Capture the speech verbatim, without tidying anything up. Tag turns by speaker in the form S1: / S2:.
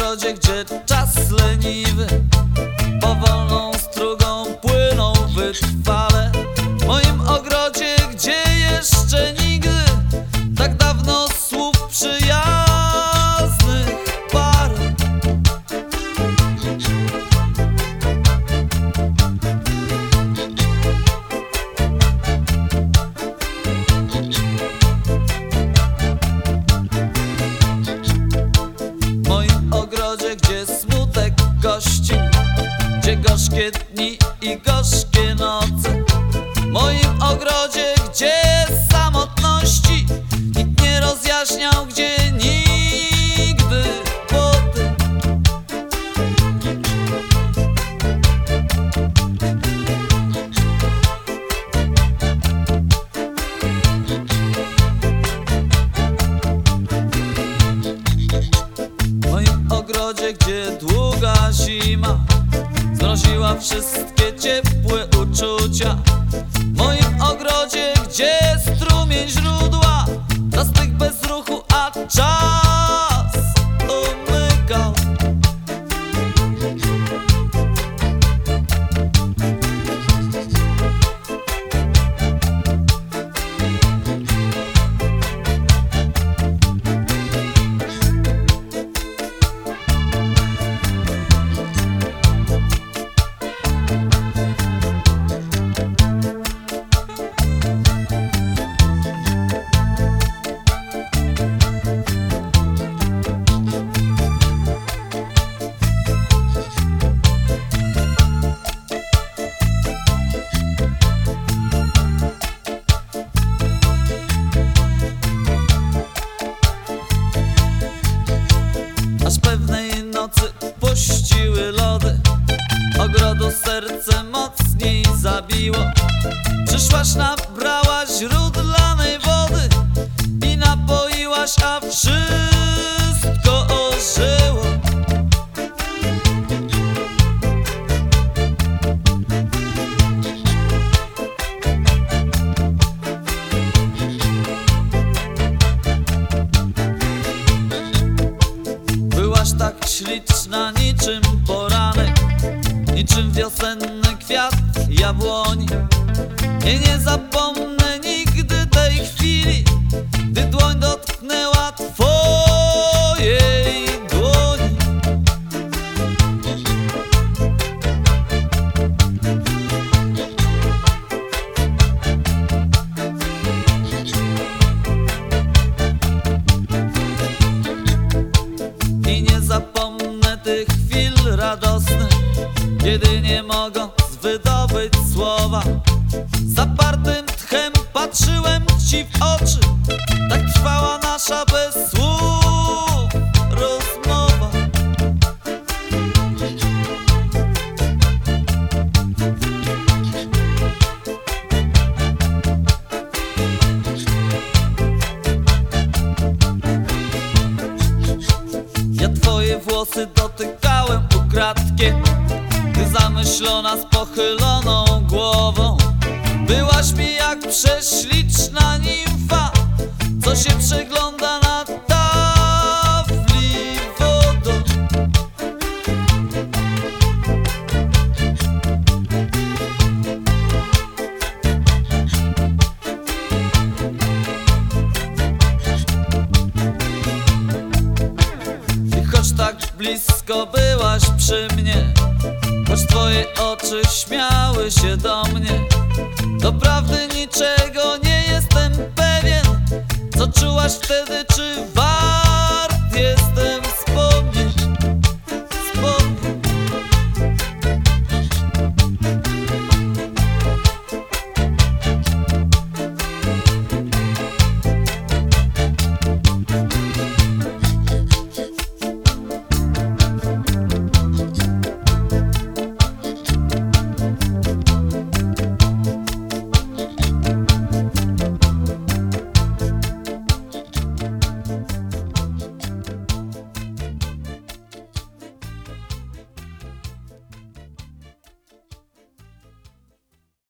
S1: ogrodzie, gdzie czas leniwy powolną strugą płyną wytrwale. W moim ogrodzie, gdzie jeszcze nigdy tak dawno słów przyjaznych parę. W moim ogrodzie, gdzie smutek gości, gdzie gorzkie dni i gorzkie noce. W moim ogrodzie, gdzie samotności nikt nie rozjaśniał, gdzie nigdy poty. W moim ogrodzie, gdzie długa zima zmroziła wszystkie ciepłe uczucia. W moim ogrodzie, gdzie strumień źródła zastygł bez ruchu, a czas umykał. Aż pewnej nocy puściły lody, ogrodu serce mocniej zabiło. Przyszłaś, nabrałaś źródlanej wody i napoiłaś, a wszystko ożyło. Byłaś tak śliczna niczym poranek, niczym wiosenny kwiat jabłoni. I nie zapomnę nigdy tej chwili, gdy dłoń dotknęła twojej dłoni. I nie zapomnę tych chwil radosnych, kiedy nie mogąc wydobyć słowa, zapartym tchem patrzyłem ci w oczy. Tak trwała nasza bez słów rozmowa. Ja twoje włosy dotykałem ukradkiem, gdy zamyślona z pochyloną głową. Byłaś mi jak prześliczna nimfa, co się przegląda na tafli wodą. I choć tak blisko byłaś przy mnie, choć twoje oczy śmiały się do mnie, doprawdy niczego nie jestem pewien. Co czułaś wtedy, czy